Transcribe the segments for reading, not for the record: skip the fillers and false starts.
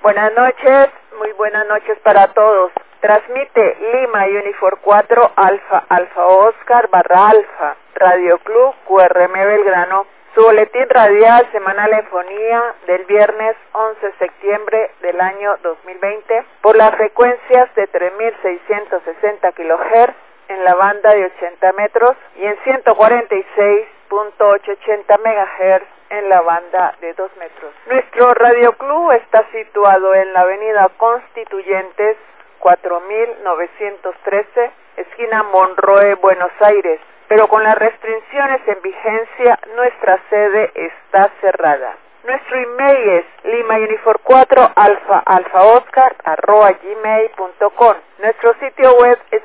Buenas noches, muy buenas noches para todos. Transmite Lima Unifor 4 Alfa Alfa Oscar barra Alfa, Radio Club QRM Belgrano, su boletín radial semanal en fonía del viernes 11 de septiembre del año 2020 por las frecuencias de 3660 kHz en la banda de 80 metros y en 146.880 MHz en la banda de 2 metros. Nuestro Radio Club está situado en la avenida Constituyentes 4913, esquina Monroe, Buenos Aires, pero con las restricciones en vigencia, nuestra sede está cerrada. Nuestro email es limaunifor4alfa-oscar@gmail.com. Nuestro sitio web es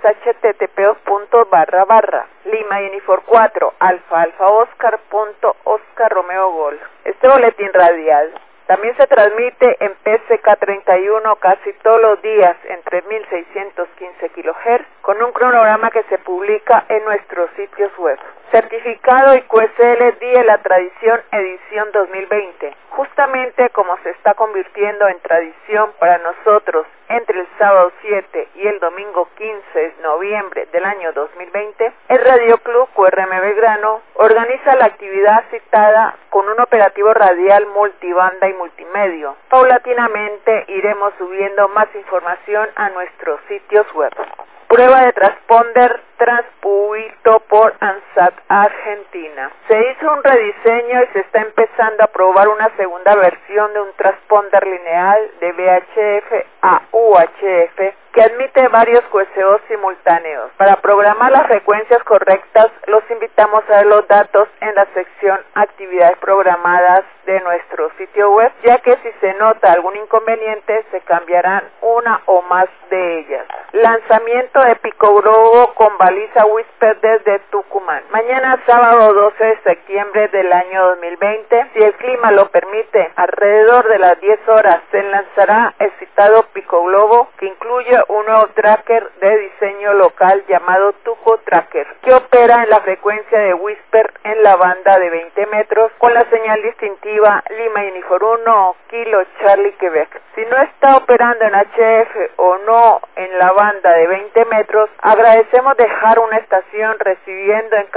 http://limaunifor4alfa-oscar.oscar-romeo-gol. Este boletín radial también se transmite en PSK 31 casi todos los días en 3615 kHz con un cronograma que se publica en nuestros sitios web. Certificado IQSL Día de la Tradición edición 2020. Justamente como se está convirtiendo en tradición para nosotros entre el sábado 7 y el domingo 15 de noviembre del año 2020, el Radio Club QRM Belgrano organiza la actividad citada con un operativo radial multibanda y multimedio. Paulatinamente iremos subiendo más información a nuestros sitios web. Prueba de transponder transpuesto por ANSAT Argentina. Se hizo un rediseño y se está empezando a probar una segunda versión de un transponder lineal de VHF a UHF que admite varios QSO simultáneos. Para programar las frecuencias correctas, los invitamos a ver los datos en la sección Actividades programadas de nuestro sitio web, ya que si se nota algún inconveniente, se cambiarán una o más de ellas. Lanzamiento de Pico Globo con baliza Whisper desde Tucumán. Mañana sábado 12 de septiembre del año 2020, si el clima lo permite, alrededor de las 10 horas se lanzará el citado Pico Globo, que incluye un nuevo tracker de diseño local llamado Tuco Tracker, que opera en la frecuencia de Whisper en la banda de 20 metros con la señal distintiva Lima Unifor 1 Kilo Charlie Quebec. Si no está operando en HF o no en la banda de 20 metros, agradecemos dejar una estación recibiendo en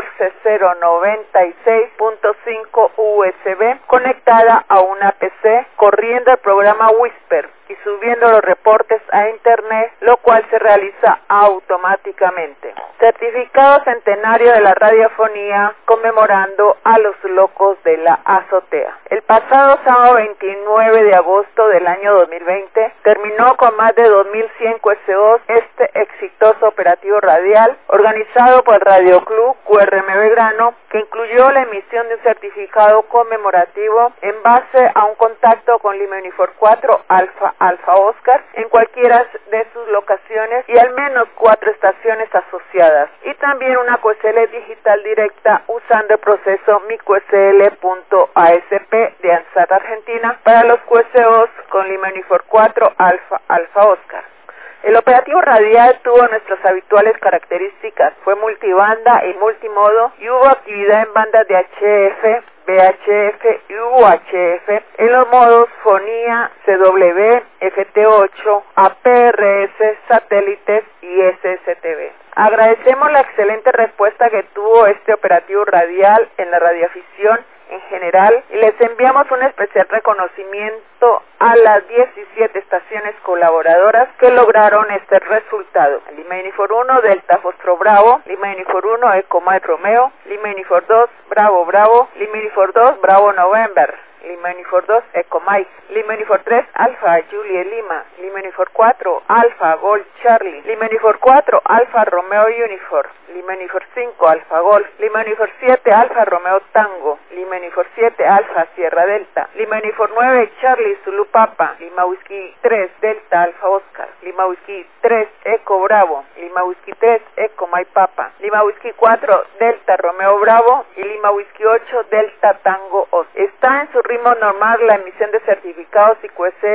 14096.5 USB conectada a una PC corriendo el programa Whisper y subiendo los reportes a internet, lo cual se realiza automáticamente. Certificado centenario de la radiofonía conmemorando a los locos de la azotea. El pasado sábado 29 de agosto del año 2020 terminó con más de 2100 QSOs este exitoso operativo radial organizado por el Radio Club QRM Belgrano, que incluyó la emisión de un certificado conmemorativo en base a un contacto con Lima Unifor 4 Alfa Alfa Oscar en cualquiera de sus locaciones y al menos 4 estaciones asociadas, y también una QSL digital directa usando el proceso miQSL.asp de ANSAT Argentina para los QSOs con Lima Unifor 4 Alfa Alfa Oscar. El operativo radial tuvo nuestras habituales características, fue multibanda y multimodo y hubo actividad en bandas de HF, VHF y UHF en los modos fonía, CW, FT8, APRS, satélites y SSTV. Agradecemos la excelente respuesta que tuvo este operativo radial en la radioafición en general y les enviamos un especial reconocimiento a las 17 estaciones colaboradoras que lograron este resultado. Lima Unifor 1 Delta Fostro Bravo, Lima Unifor 1 Eco Mike Romeo, Lima Unifor 2 Bravo Bravo, Lima Unifor 2 Bravo November, Lima Unifor 2 Eco Mike, Lima Unifor 3 Alfa Julie Lima, Lima Unifor 4 Alfa Golf Charlie, Lima Unifor 4 Alfa Romeo Unifor, Lima Unifor 5 Alfa Golf, Lima Unifor 7 Alfa Romeo Tango, Lima Unifor 7 Alfa Sierra Delta, Lima Unifor 9 Charlie Zulu Papa, Lima Whisky 3 Delta Alfa Oscar, Lima Whisky 3 Eco Bravo, Lima Whisky 3 Eco My Papa, Lima Whisky 4 Delta Romeo Bravo y Lima Whisky 8 Delta Tango Oscar. Está en su ritmo normal la emisión de certificados y QSLs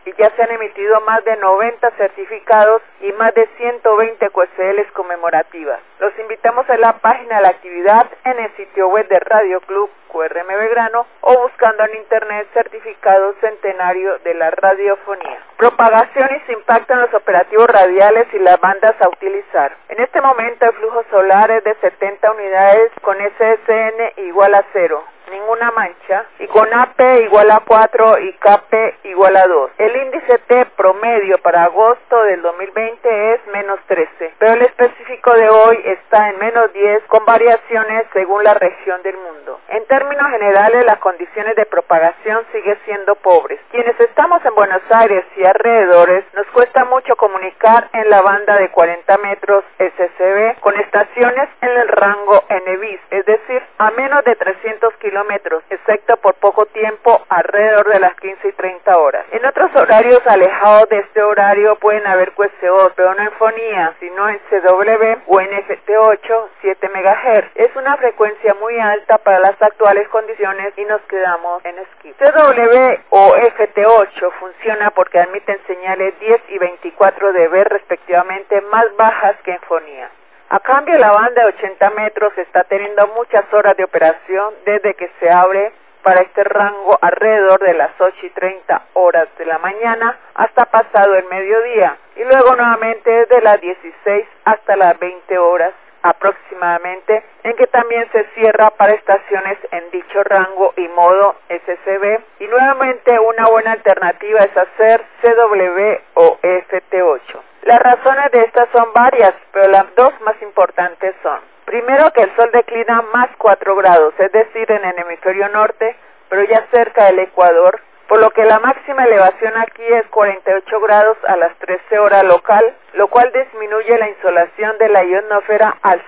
y ya se han emitido más de 90 certificados y más de 120 QSLs conmemorativas. Los invitamos a la página de la actividad en el sitio web de Radio Club QRM Belgrano o buscando en internet certificado centenario de la radiofonía. Propagación y su impacto en los operativos radiales y las bandas a utilizar. En este momento el flujo solar es de 70 unidades con SSN igual a 0. Ninguna mancha, y con AP igual a 4 y KP igual a 2. El índice T promedio para agosto del 2020 es menos 13, pero el específico de hoy está en menos 10 con variaciones según la región del mundo. En términos generales, las condiciones de propagación siguen siendo pobres. Quienes estamos en Buenos Aires y alrededores, nos cuesta mucho comunicar en la banda de 40 metros SCB con estaciones en el rango NBIS, es decir, a menos de 300 kilómetros, excepto por poco tiempo alrededor de las 15 y 30 horas. En otros horarios alejados de este horario pueden haber QSO, pero no en fonía, sino en CW o en FT8, 7 MHz. Es una frecuencia muy alta para las actuales condiciones y nos quedamos en skip. CW o FT8 funciona porque admiten señales 10 y 24 dB respectivamente más bajas que en fonía. A cambio, la banda de 80 metros está teniendo muchas horas de operación desde que se abre para este rango alrededor de las 8:30 horas de la mañana hasta pasado el mediodía y luego nuevamente desde las 16 hasta las 20 horas aproximadamente, en que también se cierra para estaciones en dicho rango y modo SCB, y nuevamente una buena alternativa es hacer CW o FT8. Las razones de estas son varias, pero las dos más importantes son: primero, que el sol declina más 4 grados, es decir, en el hemisferio norte, pero ya cerca del ecuador, por lo que la máxima elevación aquí es 48 grados a las 13 horas local, lo cual disminuye la insolación de la ionosfera al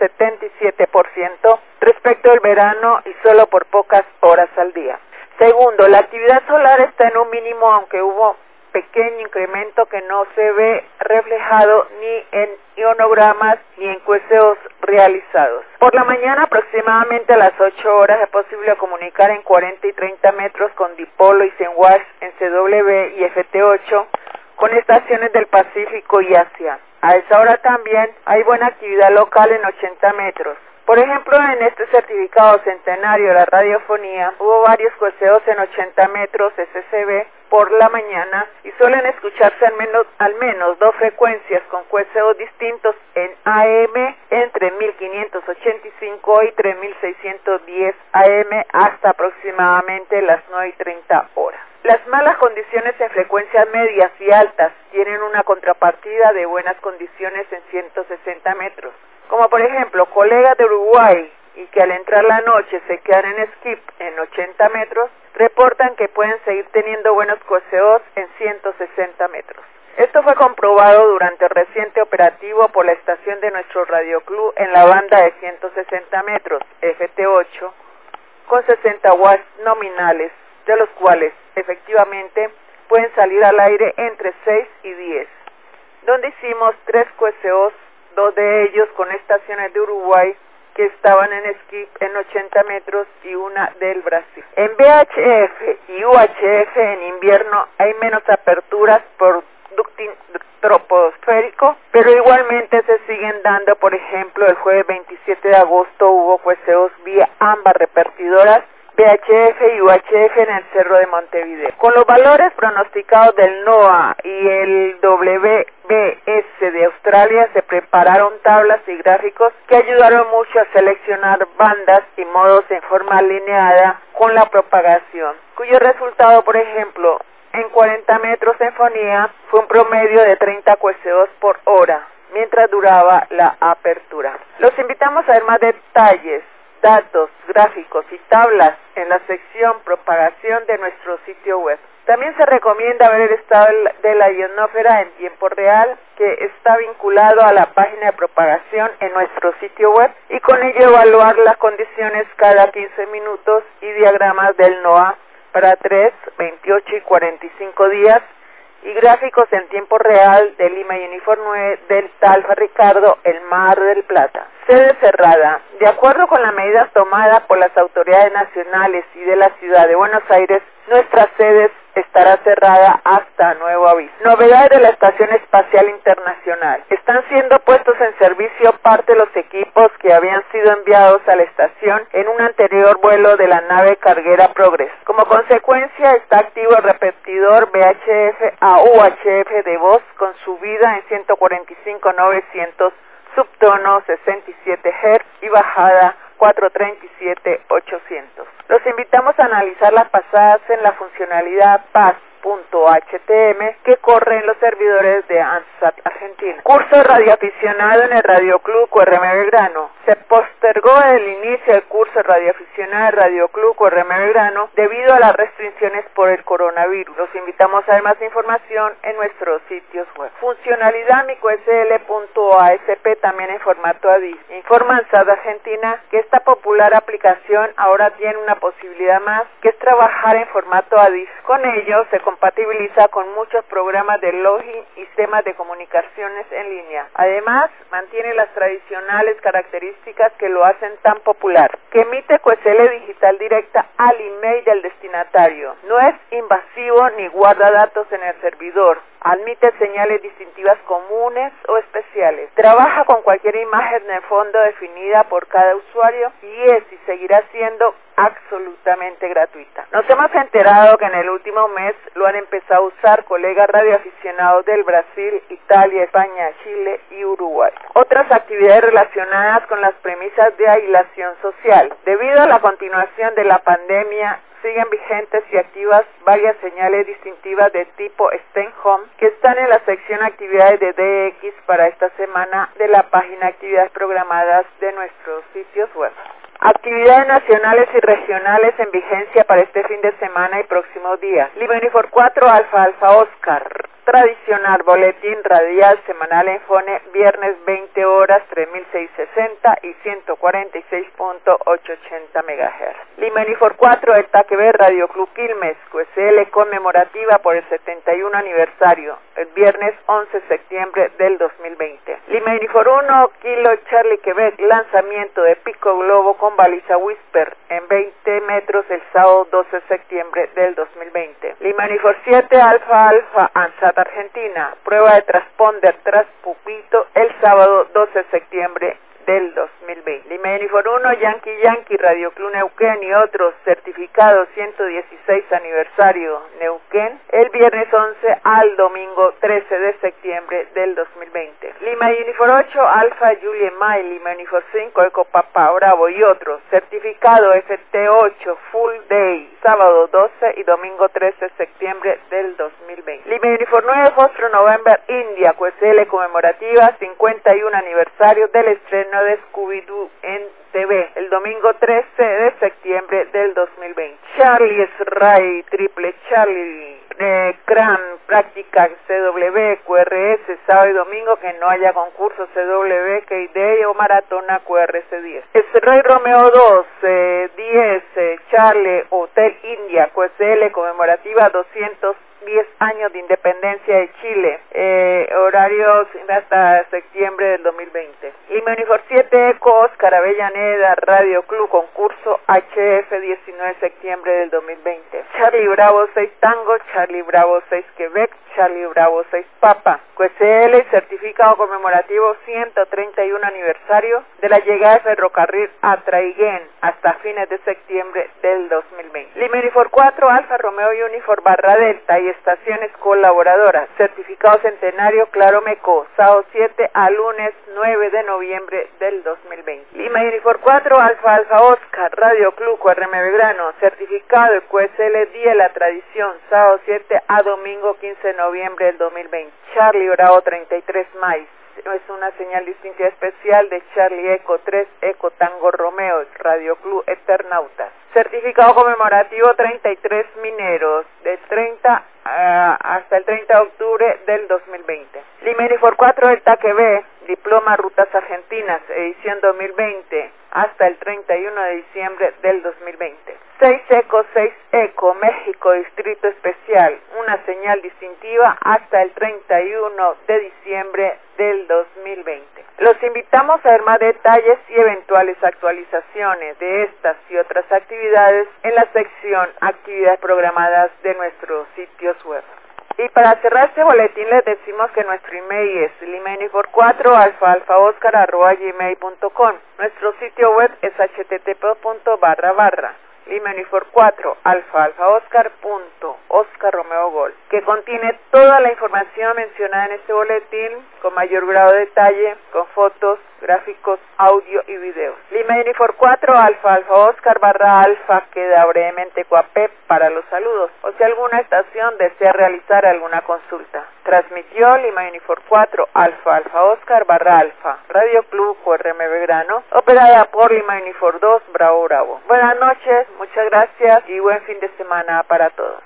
77% respecto al verano y solo por pocas horas al día. Segundo, la actividad solar está en un mínimo, aunque hubo pequeño incremento que no se ve reflejado ni en ionogramas ni en QSOs realizados. Por la mañana, aproximadamente a las 8 horas, es posible comunicar en 40 y 30 metros con dipolo y Senwash en CW y FT8 con estaciones del Pacífico y Asia. A esa hora también hay buena actividad local en 80 metros. Por ejemplo, en este certificado centenario de la radiofonía, hubo varios QSOs en 80 metros SCB por la mañana y suelen escucharse al menos 2 frecuencias con QSOs distintos en AM entre 1585 y 3610 AM hasta aproximadamente las 9:30 horas. Las malas condiciones en frecuencias medias y altas tienen una contrapartida de buenas condiciones en 160 metros. Como por ejemplo, colegas de Uruguay y que al entrar la noche se quedan en skip en 80 metros, reportan que pueden seguir teniendo buenos QSOs en 160 metros. Esto fue comprobado durante el reciente operativo por la estación de nuestro radioclub en la banda de 160 metros, FT8, con 60 watts nominales, de los cuales efectivamente pueden salir al aire entre 6 y 10, donde hicimos 3 QSOs, 2 de ellos con estaciones de Uruguay que estaban en skip en 80 metros y una del Brasil. En VHF y UHF en invierno hay menos aperturas por ducting troposférico, pero igualmente se siguen dando. Por ejemplo, el jueves 27 de agosto hubo QSOs vía ambas repetidoras VHF y UHF en el Cerro de Montevideo. Con los valores pronosticados del NOAA y el WBS de Australia se prepararon tablas y gráficos que ayudaron mucho a seleccionar bandas y modos en forma alineada con la propagación, cuyo resultado, por ejemplo, en 40 metros en fonía fue un promedio de 30 QSOs por hora, mientras duraba la apertura. Los invitamos a ver más detalles, datos, gráficos y tablas en la sección propagación de nuestro sitio web. También se recomienda ver el estado de la ionosfera en tiempo real, que está vinculado a la página de propagación en nuestro sitio web, y con ello evaluar las condiciones cada 15 minutos y diagramas del NOAA para 3, 28 y 45 días, y gráficos en tiempo real de Lima Uniform 9, Delta Alfa Ricardo, el Mar del Plata. Sede cerrada. De acuerdo con las medidas tomadas por las autoridades nacionales y de la ciudad de Buenos Aires, nuestra sede estará cerrada hasta nuevo aviso. Novedades de la Estación Espacial Internacional. Están siendo puestos en servicio parte de los equipos que habían sido enviados a la estación en un anterior vuelo de la nave carguera Progress. Como consecuencia, está activo el repetidor VHF a UHF de voz con subida en 145.900 subtono 67 Hz y bajada 437.800. Los invitamos a analizar las pasadas en la funcionalidad paz.htm que corre en los servidores de ANSAT Argentina. Curso radioaficionado en el Radioclub QRM Belgrano. Se postergó el inicio del curso radioaficionado del Radioclub QRM Belgrano debido a las restricciones por el coronavirus. Los invitamos a ver más información en nuestros sitios web. Funcionalidad microsl.asp también en formato ADIS. Informa ANSAT Argentina que esta popular aplicación ahora tiene una posibilidad más, que es trabajar en formato ADIS. Con ello se compatibiliza con muchos programas de login y sistemas de comunicaciones en línea. Además, mantiene las tradicionales características que lo hacen tan popular, que emite QSL digital directa al email del destinatario. No es invasivo ni guarda datos en el servidor. Admite señales distintivas comunes o especiales. Trabaja con cualquier imagen de fondo definida por cada usuario y es y seguirá siendo absolutamente gratuita. Nos hemos enterado que en el último mes lo han empezado a usar colegas radioaficionados del Brasil, Italia, España, Chile y Uruguay. Otras actividades relacionadas con las premisas de aislación social. Debido a la continuación de la pandemia, siguen vigentes y activas varias señales distintivas de tipo Stay Home que están en la sección actividades de DX para esta semana de la página actividades programadas de nuestros sitios web. Actividades nacionales y regionales en vigencia para este fin de semana y próximos días. Lima Unifor 4 Alfa Alfa Oscar. Tradicional boletín radial semanal en Fone, viernes 20 horas 3660 y 146.880 MHz. Lima Unifor 4 el TAQB Radio Club Quilmes, QSL conmemorativa por el 71 aniversario, el viernes 11 de septiembre del 2020. Lima Unifor 1 Kilo Charlie Quebec, lanzamiento de Pico Globo con baliza Whisper en 20 metros el sábado 12 de septiembre del 2020. Lima Unifor 7 Alfa Alfa ANSAT Argentina, prueba de transponder tras pupito el sábado 12 de septiembre del 2020. Lima Unifor 1 Yankee Yankee Radio Club Neuquén y otros, certificado 116 aniversario Neuquén, el viernes 11 al domingo 13 de septiembre del 2020. Lima Unifor 8 Alfa Julie May, Lima Unifor 5 Eco Papa Bravo y otros, certificado FT8 Full Day, sábado 12 y domingo 13 de septiembre del 2020. Lima Unifor 9 Fostro November India, QSL conmemorativa 51 aniversario del estreno de Scooby-Doo en TV, el domingo 13 de septiembre del 2020. Charlie Ray, Triple Charlie, CRAN, práctica CW, QRS, sábado y domingo que no haya concurso CW, KD o maratona QRS 10. Ray Romeo 2, 10, Charlie Hotel India, QSL conmemorativa 210 años de independencia de Chile, horarios hasta septiembre del 2020. Lima Unifor 7 Eco Oscar Avellaneda Radio Club, concurso HF 19 de septiembre del 2020. Charlie Bravo 6 Tango, Charlie Bravo 6 Quebec, Charlie Bravo 6 Papa, QSL certificado conmemorativo 131 aniversario de la llegada de ferrocarril a Traiguén hasta fines de septiembre del 2020. Lima Unifor 4 Alfa Romeo y Unifor Barra Delta y estaciones colaboradoras, certificado centenario Claro Meco, sábado 7 a lunes 9 de noviembre del 2020. Lima Unifor 4 Alfa Alfa Oscar Radio Club QRM Belgrano, certificado el QSL Día de la Tradición, sábado 7 a domingo 15 de noviembre del 2020. Charlie Bravo 33 Mais, es una señal distintiva especial de Charlie Eco 3 Eco Tango Romeo, Radio Club Eternautas. Certificado conmemorativo 33 Mineros, de 30 hasta el 30 de octubre del 2020. Lima Unifor 4 del TAQB, Diploma Rutas Argentinas, edición 2020, hasta el 31 de diciembre del 2020. 6 Eco, México, Distrito Especial, una señal distintiva hasta el 31 de diciembre del 2020. Los invitamos a ver más detalles y eventuales actualizaciones de estas y otras actividades en la sección Actividades programadas de nuestros sitios web. Y para cerrar este boletín les decimos que nuestro email es limaunifor4alfaalfaoscar@gmail.com. Nuestro sitio web es http://limaunifor4alfaalfaoscar.oscarromeogol, que contiene toda la información mencionada en este boletín con mayor grado de detalle, con fotos, gráficos, audio y videos. limaunifor4alfaalfaoscar/alfa queda brevemente coapep para los saludos, o si alguna estación desea realizar alguna consulta. Transmitió limaunifor4alfaalfaoscar/alfa, Radio Club URM Belgrano, operada por limaunifor 2 Bravo Bravo. Buenas noches, muchas gracias y buen fin de semana para todos.